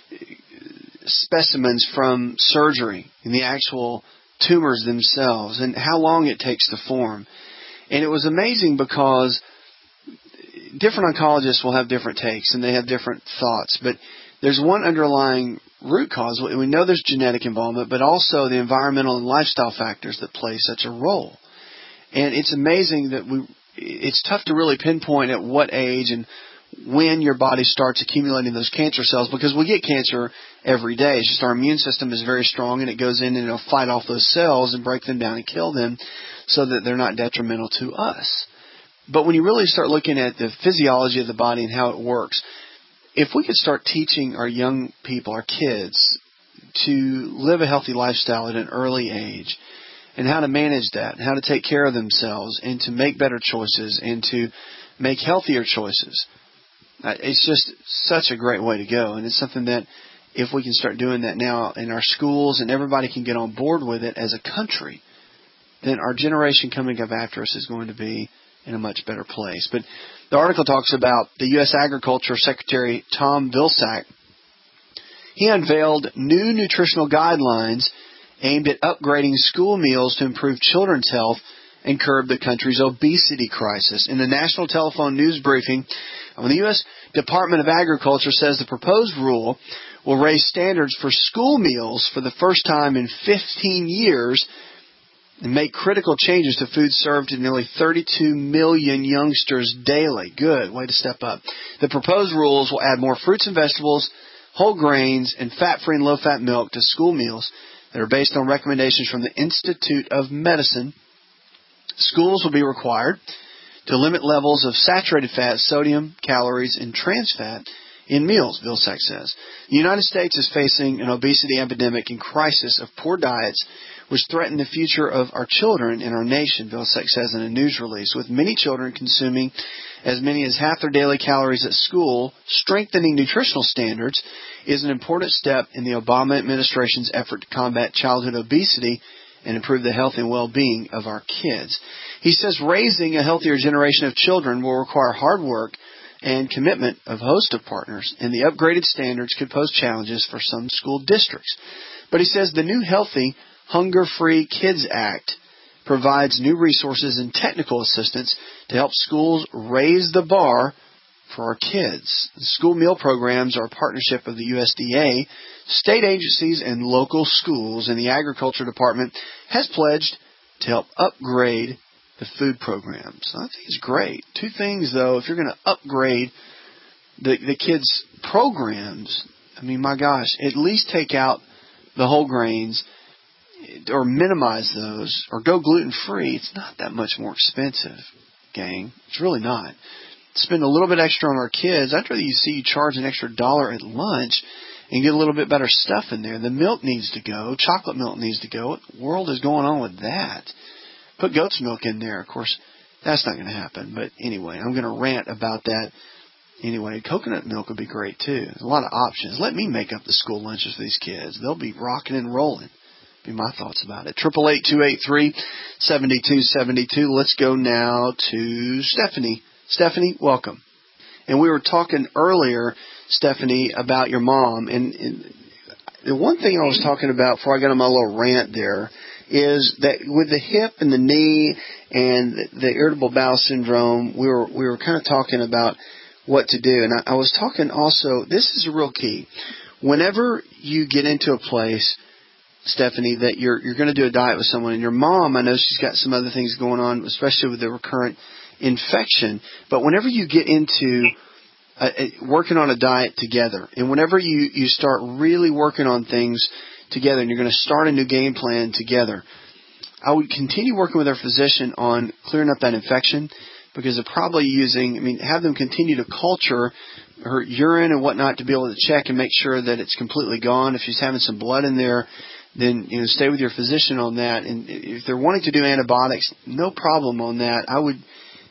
specimens from surgery and the actual tumors themselves and how long it takes to form. And it was amazing because different oncologists will have different takes and they have different thoughts, but there's one underlying root cause. We know there's genetic involvement, but also the environmental and lifestyle factors that play such a role. And it's amazing that we, it's tough to really pinpoint at what age and when your body starts accumulating those cancer cells, because we get cancer every day. It's just our immune system is very strong, and it goes in and it'll fight off those cells and break them down and kill them so that they're not detrimental to us. But when you really start looking at the physiology of the body and how it works, if we could start teaching our young people, our kids, to live a healthy lifestyle at an early age, and how to manage that, and how to take care of themselves, and to make better choices, and to make healthier choices, it's just such a great way to go. And it's something that if we can start doing that now in our schools and everybody can get on board with it as a country, then our generation coming up after us is going to be in a much better place. But the article talks about the U S Agriculture Secretary Tom Vilsack. He unveiled new nutritional guidelines aimed at upgrading school meals to improve children's health and curb the country's obesity crisis. In the National Telephone News Briefing, the U S Department of Agriculture says the proposed rule will raise standards for school meals for the first time in fifteen years and make critical changes to food served to nearly thirty-two million youngsters daily. Good, way to step up. The proposed rules will add more fruits and vegetables, whole grains, and fat-free and low-fat milk to school meals that are based on recommendations from the Institute of Medicine. Schools will be required to limit levels of saturated fat, sodium, calories, and trans fat in meals, Vilsack says. The United States is facing an obesity epidemic and crisis of poor diets which threaten the future of our children in our nation, Vilsack says in a news release. With many children consuming as many as half their daily calories at school, strengthening nutritional standards is an important step in the Obama administration's effort to combat childhood obesity and improve the health and well-being of our kids. He says raising a healthier generation of children will require hard work and commitment of a host of partners, and the upgraded standards could pose challenges for some school districts. But he says the new Healthy, Hunger-Free Kids Act provides new resources and technical assistance to help schools raise the bar for our kids. The school meal programs are a partnership of the U S D A, state agencies, and local schools, and the Agriculture Department has pledged to help upgrade the food programs. I think it's great. Two things, though, if you're going to upgrade the, the kids' programs, I mean, my gosh, at least take out the whole grains or minimize those or go gluten-free. It's not that much more expensive, gang. It's really not. Spend a little bit extra on our kids. I'd rather you see you charge an extra dollar at lunch and get a little bit better stuff in there. The milk needs to go. Chocolate milk needs to go. What the world is going on with that? Put goat's milk in there. Of course, that's not going to happen. But anyway, I'm going to rant about that. Anyway, coconut milk would be great, too. There's a lot of options. Let me make up the school lunches for these kids. They'll be rocking and rolling. Be my thoughts about it. eight eight eight, two eight three, seven two seven two. Let's go now to Stephanie. Stephanie, welcome. And we were talking earlier, Stephanie, about your mom. And, and the one thing I was talking about before I got on my little rant there is that with the hip and the knee and the irritable bowel syndrome, we were we were kind of talking about what to do. And I, I was talking also, this is a real key. Whenever you get into a place, Stephanie, that you're you're going to do a diet with someone, and your mom, I know she's got some other things going on, especially with the recurrent infection. But whenever you get into uh, working on a diet together, and whenever you, you start really working on things together, and you're going to start a new game plan together, I would continue working with our physician on clearing up that infection, because they're probably using, I mean, have them continue to culture her urine and whatnot to be able to check and make sure that it's completely gone. If she's having some blood in there, then, you know, stay with your physician on that. And if they're wanting to do antibiotics, no problem on that. I would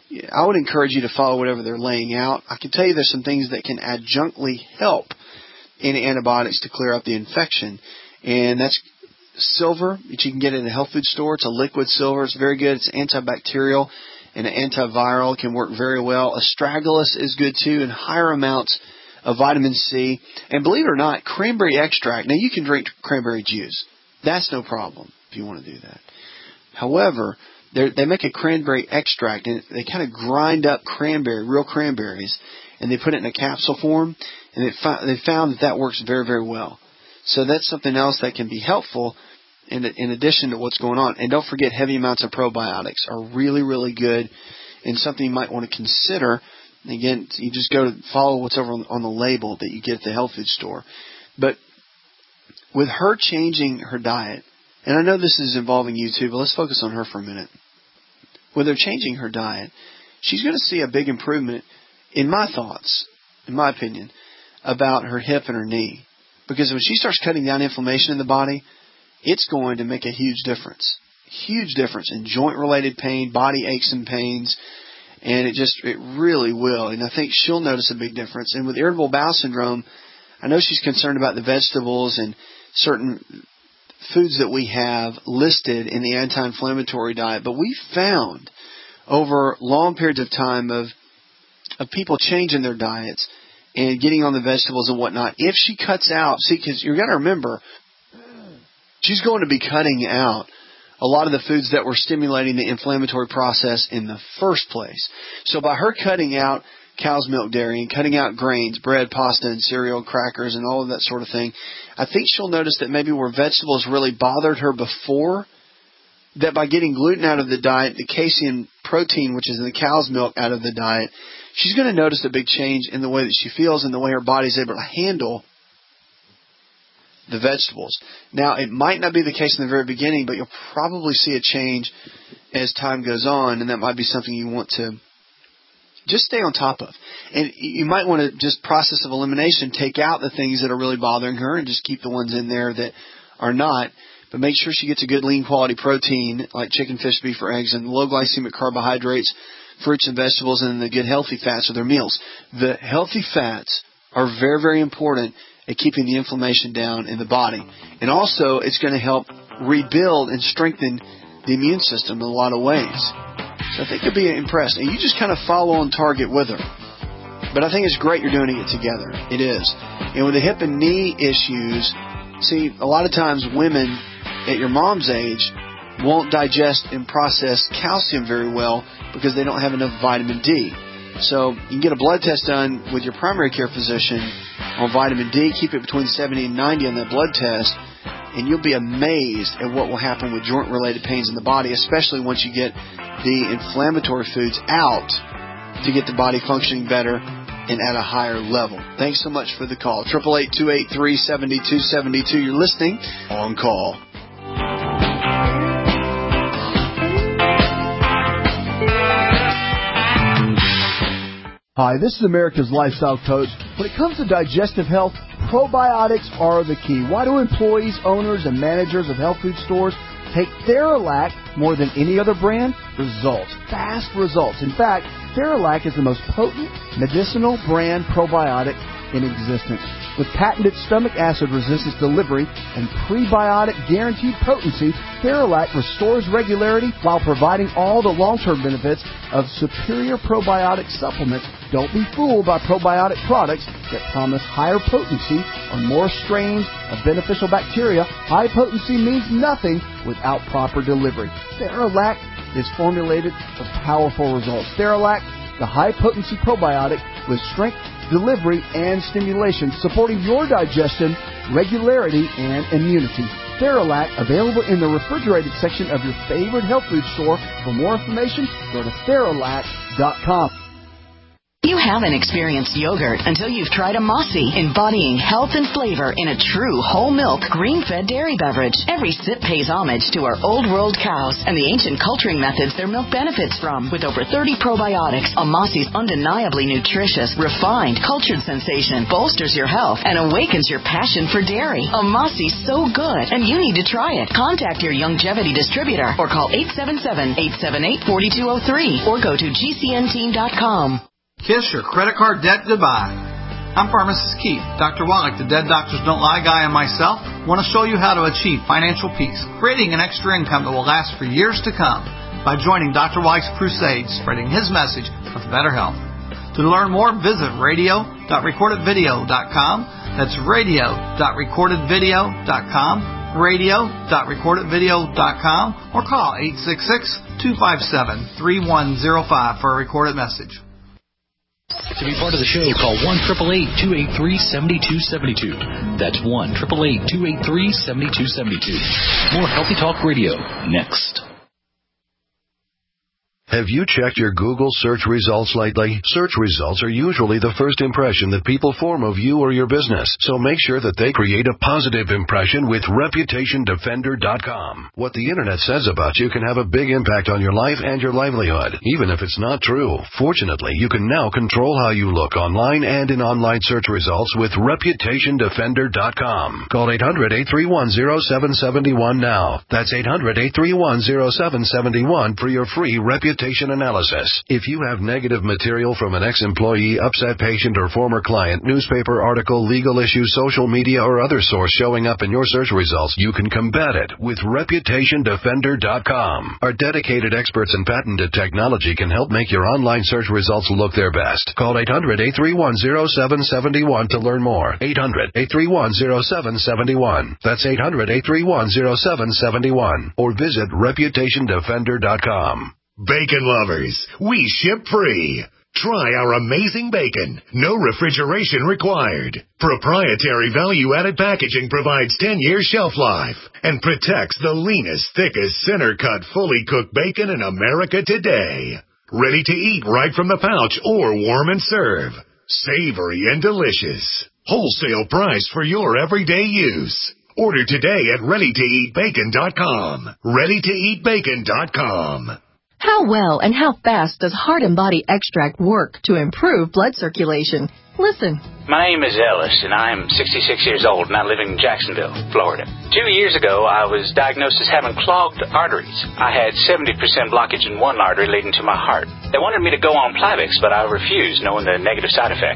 I would encourage you to follow whatever they're laying out. I can tell you there's some things that can adjunctly help in antibiotics to clear up the infection. And that's silver, which you can get at a health food store. It's a liquid silver. It's very good. It's antibacterial and antiviral. It can work very well. Astragalus is good too, and higher amounts of vitamin C. And believe it or not, cranberry extract. Now, you can drink cranberry juice. That's no problem if you want to do that. However, they make a cranberry extract, and they kind of grind up cranberry, real cranberries, and they put it in a capsule form, and they, fi- they found that that works very, very well. So that's something else that can be helpful in, in addition to what's going on. And don't forget, heavy amounts of probiotics are really, really good, and something you might want to consider. Again, you just go to follow what's over on, on the label that you get at the health food store. But with her changing her diet, and I know this is involving you too, but let's focus on her for a minute. With her changing her diet, she's going to see a big improvement, in my thoughts, in my opinion, about her hip and her knee. Because when she starts cutting down inflammation in the body, it's going to make a huge difference. Huge difference in joint-related pain, body aches and pains, and it just, it really will. And I think she'll notice a big difference. And with irritable bowel syndrome, I know she's concerned about the vegetables and certain foods that we have listed in the anti-inflammatory diet, but we found over long periods of time of of people changing their diets and getting on the vegetables and whatnot, if she cuts out, see, because you've got to remember, she's going to be cutting out a lot of the foods that were stimulating the inflammatory process in the first place. So by her cutting out cow's milk dairy and cutting out grains, bread, pasta, and cereal, crackers, and all of that sort of thing, I think she'll notice that maybe where vegetables really bothered her before, that by getting gluten out of the diet, the casein protein, which is in the cow's milk, out of the diet, she's going to notice a big change in the way that she feels and the way her body's able to handle the vegetables. Now, it might not be the case in the very beginning, but you'll probably see a change as time goes on, and that might be something you want to just stay on top of. And you might want to just process of elimination, take out the things that are really bothering her and just keep the ones in there that are not. But make sure she gets a good lean quality protein like chicken, fish, beef, or eggs, and low glycemic carbohydrates, fruits and vegetables, and the good healthy fats with their meals. The healthy fats are very, very important at keeping the inflammation down in the body. And also, it's going to help rebuild and strengthen the immune system in a lot of ways. So I think you'll be impressed. And you just kind of follow on target with her. But I think it's great you're doing it together. It is. And with the hip and knee issues, see, a lot of times women at your mom's age won't digest and process calcium very well because they don't have enough vitamin D. So you can get a blood test done with your primary care physician on vitamin D. Keep it between seventy and ninety on that blood test, and you'll be amazed at what will happen with joint-related pains in the body, especially once you get the inflammatory foods out to get the body functioning better and at a higher level. Thanks so much for the call. eight eight eight, two eight three, seven two seven two. You're listening On Call. Hi, this is America's Lifestyle Coach. When it comes to digestive health, probiotics are the key. Why do employees, owners, and managers of health food stores take Theralac more than any other brand? Results. Fast results. In fact, Theralac is the most potent medicinal brand probiotic in existence. With patented stomach acid resistance delivery and prebiotic guaranteed potency, Theralac restores regularity while providing all the long-term benefits of superior probiotic supplements. Don't be fooled by probiotic products that promise higher potency or more strains of beneficial bacteria. High potency means nothing without proper delivery. Theralac is formulated for powerful results. Theralac, the high-potency probiotic with strength, delivery, and stimulation, supporting your digestion, regularity, and immunity. Theralac, available in the refrigerated section of your favorite health food store. For more information, go to Theralac dot com. You haven't experienced yogurt until you've tried Amasi, embodying health and flavor in a true whole milk, green-fed dairy beverage. Every sip pays homage to our old world cows and the ancient culturing methods their milk benefits from. With over thirty probiotics, Amasi's undeniably nutritious, refined, cultured sensation bolsters your health and awakens your passion for dairy. Amasi's so good, and you need to try it. Contact your Youngevity distributor or call eight seven seven, eight seven eight, four two zero three or go to G C N team dot com. Kiss your credit card debt goodbye. I'm Pharmacist Keith. Doctor Wallach, the Dead Doctors Don't Lie guy, and myself want to show you how to achieve financial peace, creating an extra income that will last for years to come by joining Doctor Wallach's crusade, spreading his message of better health. To learn more, visit radio dot recorded video dot com. That's radio dot recorded video dot com, radio dot recorded video dot com, or call eight six six, two five seven, three one zero five for a recorded message. To be part of the show, call one eight eight eight, two eight three, seven two seven two. That's one eight eight eight, two eight three, seven two seven two. More Healthy Talk Radio next. Have you checked your Google search results lately? Search results are usually the first impression that people form of you or your business, so make sure that they create a positive impression with reputation defender dot com. What the internet says about you can have a big impact on your life and your livelihood, even if it's not true. Fortunately, you can now control how you look online and in online search results with reputation defender dot com. Call eight hundred, eight three one, zero seven seven one now. That's eight hundred, eight three one, zero seven seven one for your free reputation analysis. If you have negative material from an ex-employee, upset patient, or former client, newspaper article, legal issue, social media, or other source showing up in your search results, you can combat it with reputation defender dot com. Our dedicated experts in patented technology can help make your online search results look their best. Call eight hundred, eight three one, zero seven seven one to learn more. eight hundred, eight three one, zero seven seven one. That's eight hundred, eight three one, zero seven seven one. Or visit reputation defender dot com. Bacon lovers, we ship free. Try our amazing bacon. No refrigeration required. Proprietary value-added packaging provides ten-year shelf life and protects the leanest, thickest, center-cut, fully cooked bacon in America today. Ready to eat right from the pouch or warm and serve. Savory and delicious. Wholesale price for your everyday use. Order today at ready to eat bacon dot com. ready to eat bacon dot com. How well and how fast does Heart and Body Extract work to improve blood circulation? Listen. My name is Ellis, and I'm sixty-six years old, and I live in Jacksonville, Florida. Two years ago, I was diagnosed as having clogged arteries. I had seventy percent blockage in one artery leading to my heart. They wanted me to go on Plavix, but I refused, knowing the negative side effects.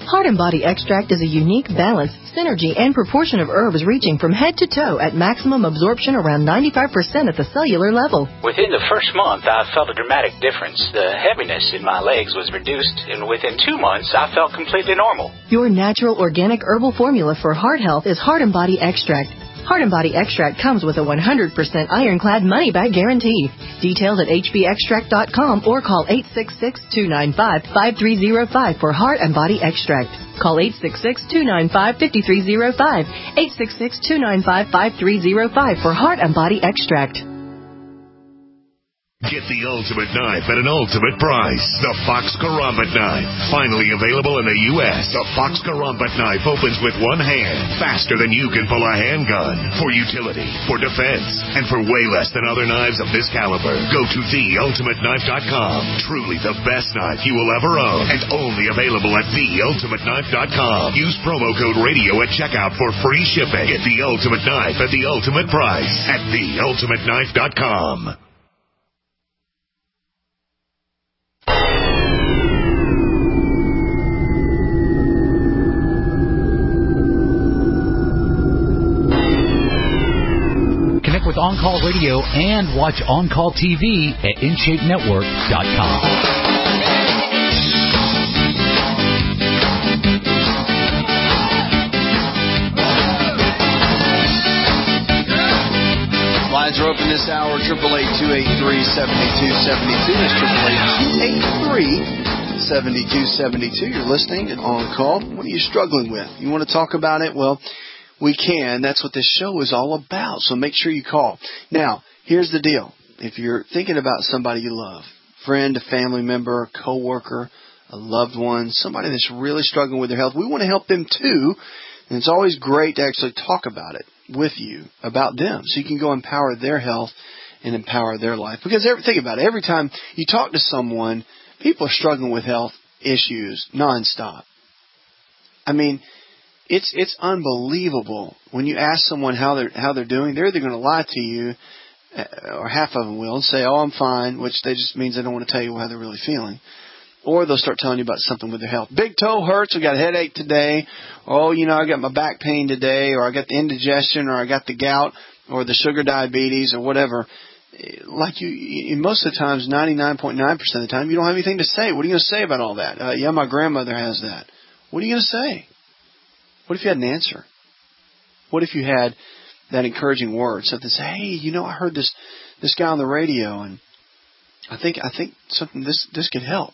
Heart and Body Extract is a unique balance, synergy, and proportion of herbs reaching from head to toe at maximum absorption around ninety-five percent at the cellular level. Within the first month, I felt a dramatic difference. The heaviness in my legs was reduced, and within two months, I felt completely normal. Your natural organic herbal formula for heart health is Heart and Body Extract. Heart and Body Extract comes with a one hundred percent ironclad money-back guarantee. Details at h b extract dot com or call eight six six, two nine five, five three zero five for Heart and Body Extract. Call eight six six, two nine five, five three zero five, eight six six, two nine five, five three zero five for Heart and Body Extract. Get the ultimate knife at an ultimate price. The Fox Karambit Knife. Finally available in the U S The Fox Karambit Knife opens with one hand, faster than you can pull a handgun. For utility, for defense, and for way less than other knives of this caliber. Go to the ultimate knife dot com. Truly the best knife you will ever own. And only available at the ultimate knife dot com. Use promo code radio at checkout for free shipping. Get the ultimate knife at the ultimate price at the ultimate knife dot com. Connect with On Call Radio and watch On Call T V at in shape network dot com. Lines are open this hour, eight eight eight, two eight three, seven two seven two. That's eight eight eight, two eight three, seven two seven two. You're listening and On Call. What are you struggling with? You want to talk about it? Well, we can. That's what this show is all about. So make sure you call. Now, here's the deal. If you're thinking about somebody you love, friend, a family member, a coworker, a loved one, somebody that's really struggling with their health, we want to help them too. And it's always great to actually talk about it with you, about them, so you can go empower their health and empower their life. Because every, think about it. Every time you talk to someone, people are struggling with health issues nonstop. I mean, It's it's unbelievable when you ask someone how they're how they're doing. They're either going to lie to you, or half of them will, and say, "Oh, I'm fine," which they just means they don't want to tell you how they're really feeling, or they'll start telling you about something with their health. Big toe hurts. I got a headache today. Oh, you know, I got my back pain today, or I got the indigestion, or I got the gout, or the sugar diabetes, or whatever. Like you, you most of the times, ninety-nine point nine percent of the time, you don't have anything to say. What are you going to say about all that? Uh, yeah, my grandmother has that. What are you going to say? What if you had an answer? What if you had that encouraging word? Something say, hey, you know, I heard this this guy on the radio, and I think I think something this this could help.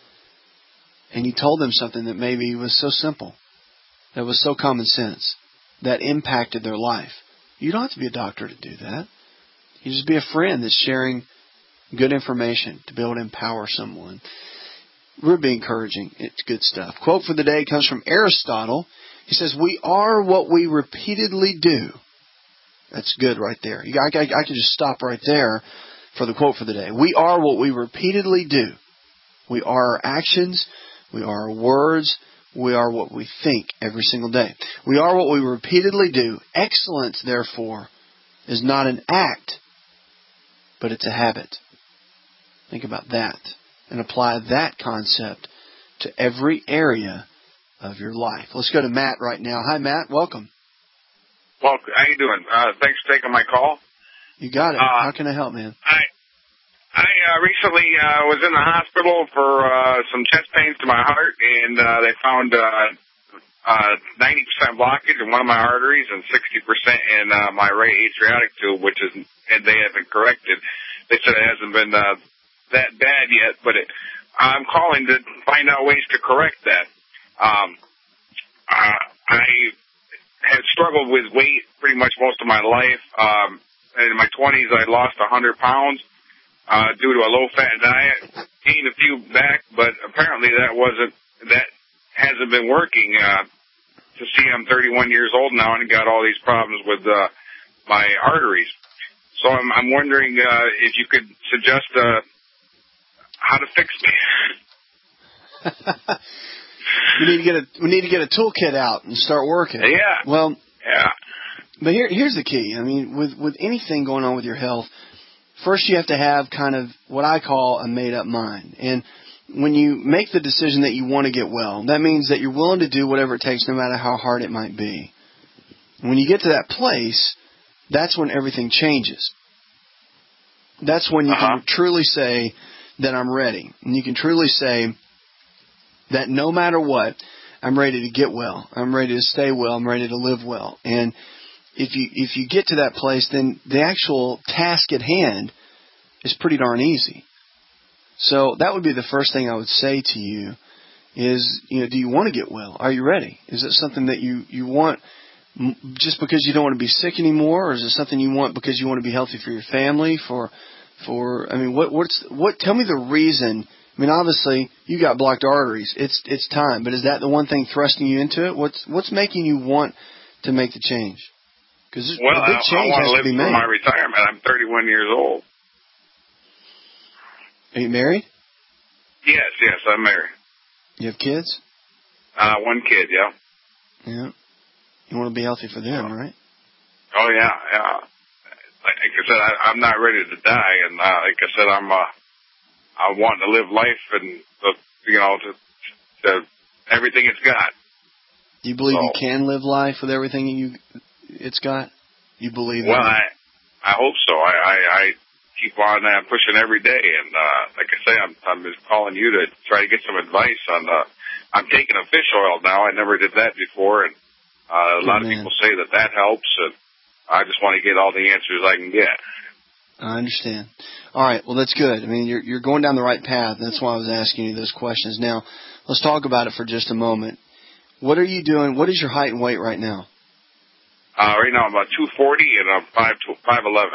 And you told them something that maybe was so simple, that was so common sense, that impacted their life. You don't have to be a doctor to do that. You just be a friend that's sharing good information to be able to empower someone. Really encouraging. It's good stuff. Quote for the day comes from Aristotle. He says, we are what we repeatedly do. That's good right there. I, I, I can just stop right there for the quote for the day. We are what we repeatedly do. We are our actions. We are our words. We are what we think every single day. We are what we repeatedly do. Excellence, therefore, is not an act, but it's a habit. Think about that and apply that concept to every area of your life. Let's go to Matt right now. Hi, Matt. Welcome. Well, how you doing? Uh, thanks for taking my call. You got it. Uh, how can I help, man? I I uh, recently uh, was in the hospital for uh, some chest pains to my heart, and uh, they found uh, uh, ninety percent blockage in one of my arteries and sixty percent in uh, my right atriotic tube, which is, and they haven't corrected. They said it hasn't been uh, that bad yet, but it, I'm calling to find out ways to correct that. Um, uh, I have struggled with weight pretty much most of my life. Um, in my twenties, I lost one hundred pounds uh, due to a low-fat diet. Gained a few back, but apparently that wasn't that hasn't been working. Uh, to see, I'm thirty-one years old now and got all these problems with uh, my arteries. So I'm, I'm wondering uh, if you could suggest uh, how to fix me. We need to get a we need to get a toolkit out and start working. Yeah. Well. Yeah. But here here's the key. I mean, with with anything going on with your health, first you have to have kind of what I call a made up mind. And when you make the decision that you want to get well, that means that you're willing to do whatever it takes, no matter how hard it might be. When you get to that place, that's when everything changes. That's when you uh-huh. can truly say that I'm ready. And you can truly say that no matter what, I'm ready to get well. I'm ready to stay well. I'm ready to live well. And if you if you get to that place, then the actual task at hand is pretty darn easy. So that would be the first thing I would say to you is, you know, do you want to get well? Are you ready? Is it something that you, you want just because you don't want to be sick anymore, or is it something you want because you want to be healthy for your family? For, for I mean, what what's what? Tell me the reason. I mean, obviously you got blocked arteries. It's it's time, but is that the one thing thrusting you into it? What's what's making you want to make the change? Because well, a big change I, I has want to to be live made. for my retirement. I'm thirty-one years old. Are you married? Yes, yes, I'm married. You have kids? Uh, one kid, yeah. Yeah. You want to be healthy for them, right? Oh yeah, yeah. Like I said, I, I'm not ready to die, and uh, like I said, I'm uh, I want to live life and uh, you know to, to everything it's got. Do you believe so, you can live life with everything you it's got? You believe well, that? I I hope so. I I, I keep on uh, pushing every day, and uh, like I say, I'm I'm just calling you to try to get some advice on. Uh, I'm taking a fish oil now. I never did that before, and uh, a lot man. of people say that that helps, and I just want to get all the answers I can get. I understand. All right, well, that's good. I mean, you're you're going down the right path. That's why I was asking you those questions. Now, let's talk about it for just a moment. What are you doing? What is your height and weight right now? Uh, right now I'm about two forty and I'm five to five eleven.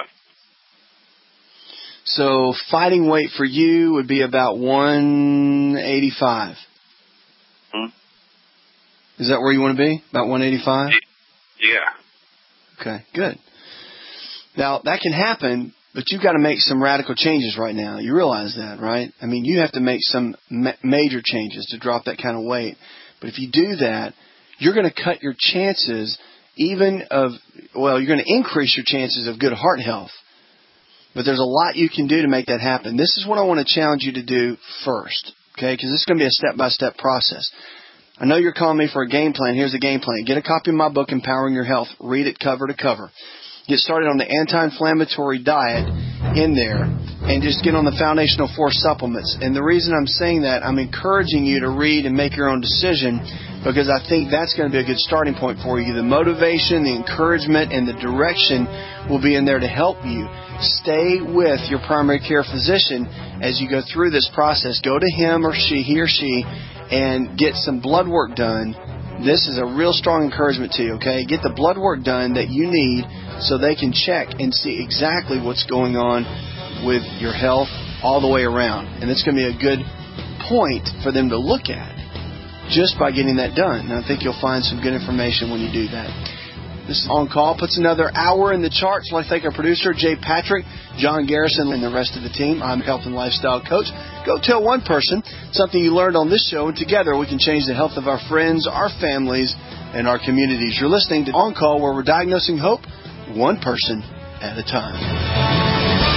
So fighting weight for you would be about one eighty-five. Hmm? Is that where you want to be? About one eighty-five? Yeah. Okay, good. Now, that can happen, but you've got to make some radical changes right now. You realize that, right? I mean, you have to make some ma- major changes to drop that kind of weight. But if you do that, you're going to cut your chances even of, well, you're going to increase your chances of good heart health. But there's a lot you can do to make that happen. This is what I want to challenge you to do first, okay? Because this is going to be a step-by-step process. I know you're calling me for a game plan. Here's the game plan. Get a copy of my book, Empowering Your Health. Read it cover to cover. Get started on the anti-inflammatory diet in there and just get on the foundational four supplements. And the reason I'm saying that, I'm encouraging you to read and make your own decision because I think that's going to be a good starting point for you. The motivation, the encouragement, and the direction will be in there to help you. Stay with your primary care physician as you go through this process. Go to him or she, he or she, and get some blood work done. This is a real strong encouragement to you, okay? Get the blood work done that you need so they can check and see exactly what's going on with your health all the way around. And it's going to be a good point for them to look at just by getting that done. And I think you'll find some good information when you do that. This is On Call. Puts another hour in the charts. I'd like to thank our producer, Jay Patrick, John Garrison, and the rest of the team. I'm Health and Lifestyle Coach. Go tell one person something you learned on this show, and together we can change the health of our friends, our families, and our communities. You're listening to On Call, where we're diagnosing hope one person at a time.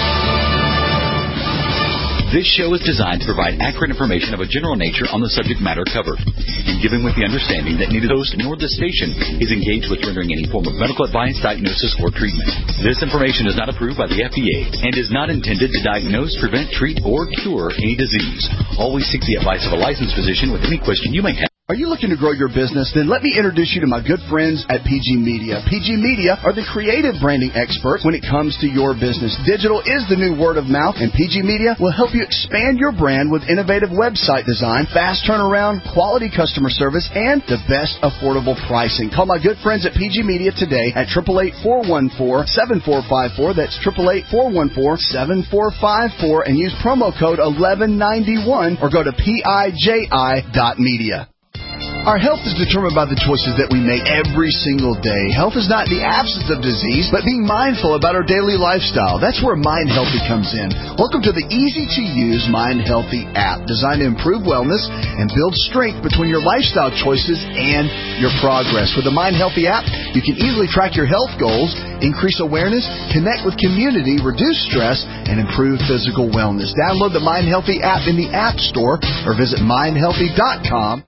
This show is designed to provide accurate information of a general nature on the subject matter covered, and given with the understanding that neither host nor the station is engaged with rendering any form of medical advice, diagnosis, or treatment. This information is not approved by the F D A and is not intended to diagnose, prevent, treat, or cure any disease. Always seek the advice of a licensed physician with any question you may have. Are you looking to grow your business? Then let me introduce you to my good friends at P G Media. P G Media are the creative branding experts when it comes to your business. Digital is the new word of mouth, and P G Media will help you expand your brand with innovative website design, fast turnaround, quality customer service, and the best affordable pricing. Call my good friends at P G Media today at eight eight eight, four one four, seven four five four. That's eight eight eight, four one four, seven four five four, and use promo code eleven ninety-one or go to P I J I dot media. Our health is determined by the choices that we make every single day. Health is not the absence of disease, but being mindful about our daily lifestyle. That's where Mind Healthy comes in. Welcome to the easy-to-use Mind Healthy app, designed to improve wellness and build strength between your lifestyle choices and your progress. With the Mind Healthy app, you can easily track your health goals, increase awareness, connect with community, reduce stress, and improve physical wellness. Download the Mind Healthy app in the App Store or visit mind healthy dot com.